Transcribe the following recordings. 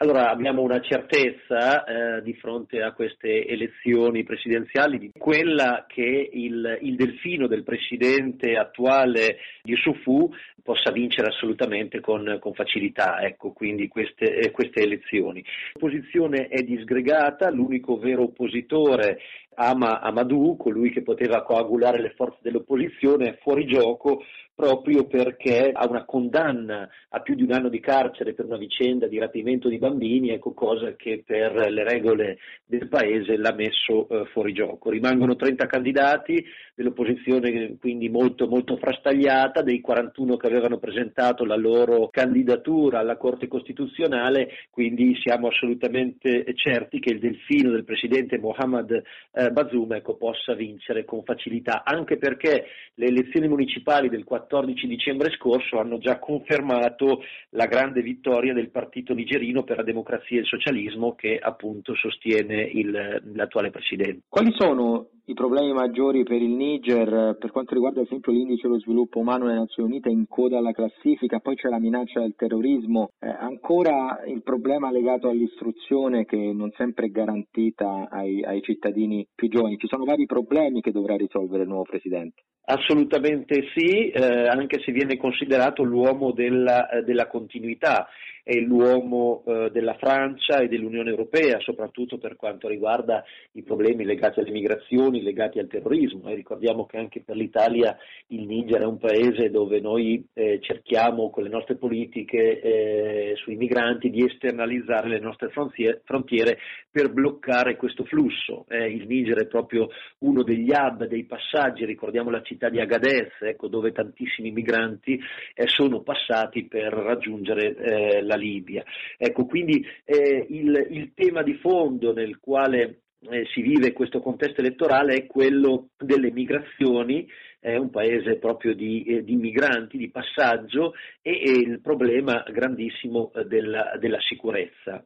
Allora, abbiamo una certezza di fronte a queste elezioni presidenziali, di quella che il delfino del presidente attuale Youssoufou possa vincere assolutamente con facilità, ecco, quindi queste elezioni. L'opposizione è disgregata, l'unico vero oppositore, Amadou, colui che poteva coagulare le forze dell'opposizione, è fuori gioco proprio perché ha una condanna a più di un anno di carcere per una vicenda di rapimento di bambini, ecco, cosa che per le regole del paese l'ha messo fuori gioco. Rimangono 30 candidati dell'opposizione, quindi molto molto frastagliata, dei 41 che avevano presentato la loro candidatura alla Corte Costituzionale, quindi siamo assolutamente certi che il delfino del presidente Mohamed Bazoum, ecco, possa vincere con facilità, anche perché le elezioni municipali del 14 dicembre scorso hanno già confermato la grande vittoria del partito nigerino per la democrazia e il socialismo, che appunto sostiene l'attuale presidente. Quali sono i problemi maggiori per il Niger per quanto riguarda ad esempio l'indice dello sviluppo umano delle Nazioni Unite in coda alla classifica? Poi c'è la minaccia del terrorismo, ancora il problema legato all'istruzione che non sempre è garantita ai cittadini più giovani. Ci sono vari problemi che dovrà risolvere il nuovo presidente. Assolutamente sì, anche se viene considerato l'uomo della continuità, è l'uomo della Francia e dell'Unione Europea, soprattutto per quanto riguarda i problemi legati alle migrazioni, legati al terrorismo. E ricordiamo che anche per l'Italia il Niger è un paese dove noi cerchiamo con le nostre politiche sui migranti di esternalizzare le nostre frontiere per bloccare questo flusso. Il Niger è proprio uno degli hub, dei passaggi, ricordiamo la città di Agadez, ecco, dove tantissimi migranti sono passati per raggiungere la Libia. Ecco, quindi il tema di fondo nel quale si vive questo contesto elettorale è quello delle migrazioni, è un paese proprio di migranti, di passaggio, e il problema grandissimo della sicurezza,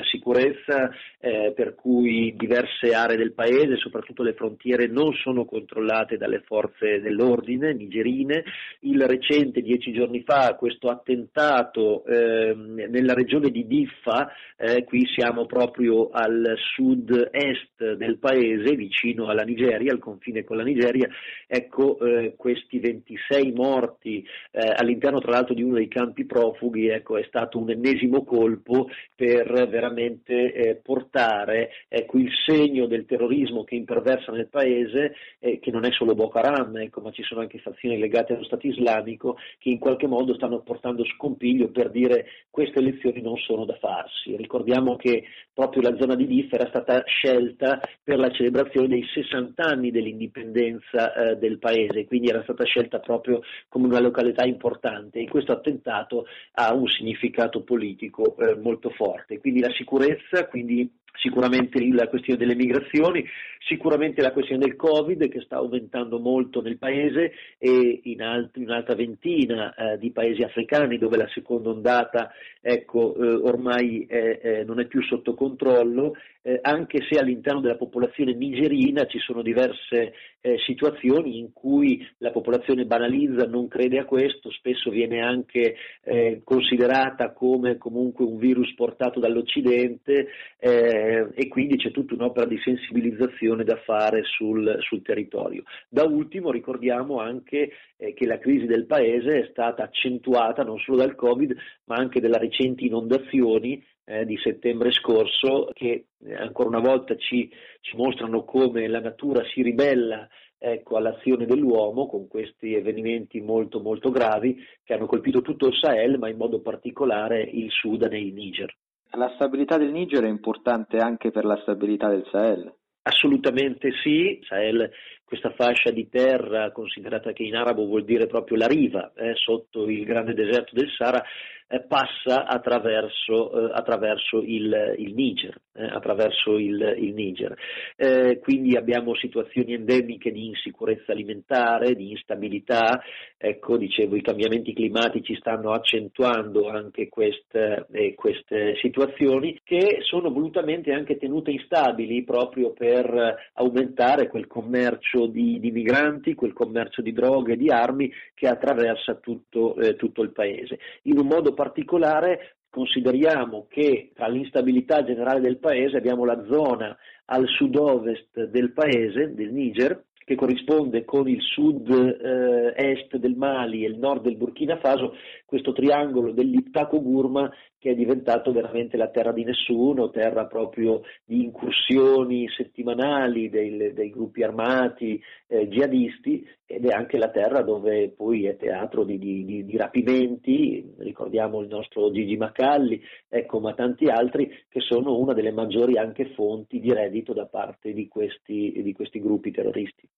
per cui diverse aree del paese, soprattutto le frontiere, non sono controllate dalle forze dell'ordine nigerine. Il recente, 10 giorni fa, questo attentato nella regione di Diffa, qui siamo proprio al sud-est del paese, vicino alla Nigeria, al confine con la Nigeria, ecco, questi 26 morti all'interno tra l'altro di uno dei campi profughi, ecco, è stato un ennesimo colpo per veramente portare, ecco, il segno del terrorismo che imperversa nel paese, che non è solo Boko Haram, ecco, ma ci sono anche fazioni legate allo Stato islamico che in qualche modo stanno portando scompiglio per dire queste elezioni non sono da farsi. Ricordiamo che proprio la zona di Diffa era stata scelta per la celebrazione dei 60 anni dell'indipendenza del paese, quindi era stata scelta proprio come una località importante, e questo attentato ha un significato politico molto forte. Quindi la sicurezza, quindi sicuramente la questione delle migrazioni, sicuramente la questione del Covid che sta aumentando molto nel paese, e in un'altra ventina di paesi africani dove la seconda ondata, ecco, ormai non è più sotto controllo, anche se all'interno della popolazione nigerina ci sono diverse situazioni in cui la popolazione banalizza, non crede a questo, spesso viene anche considerata come comunque un virus portato dall'Occidente, e quindi c'è tutta un'opera di sensibilizzazione da fare sul territorio. Da ultimo ricordiamo anche che la crisi del paese è stata accentuata non solo dal Covid, ma anche dalle recenti inondazioni di settembre scorso, che ancora una volta ci mostrano come la natura si ribella, ecco, all'azione dell'uomo, con questi avvenimenti molto molto gravi che hanno colpito tutto il Sahel, ma in modo particolare il Sudan e il Niger. La stabilità del Niger è importante anche per la stabilità del Sahel? Assolutamente sì. Sahel, questa fascia di terra, considerata che in arabo vuol dire proprio la riva, sotto il grande deserto del Sahara, passa attraverso il Niger, quindi abbiamo situazioni endemiche di insicurezza alimentare, di instabilità, ecco, dicevo, i cambiamenti climatici stanno accentuando anche queste situazioni, che sono volutamente anche tenute instabili proprio per aumentare quel commercio di migranti, quel commercio di droghe e di armi che attraversa tutto il paese. In un modo particolare consideriamo che tra l'instabilità generale del paese abbiamo la zona al sud-ovest del paese, del Niger, che corrisponde con il sud-est del Mali e il nord del Burkina Faso, questo triangolo dell'Iptako-Gurma che è diventato veramente la terra di nessuno, terra proprio di incursioni settimanali dei gruppi armati jihadisti, ed è anche la terra dove poi è teatro di rapimenti, ricordiamo il nostro Gigi Macalli, ecco, ma tanti altri, che sono una delle maggiori anche fonti di reddito da parte di questi gruppi terroristi.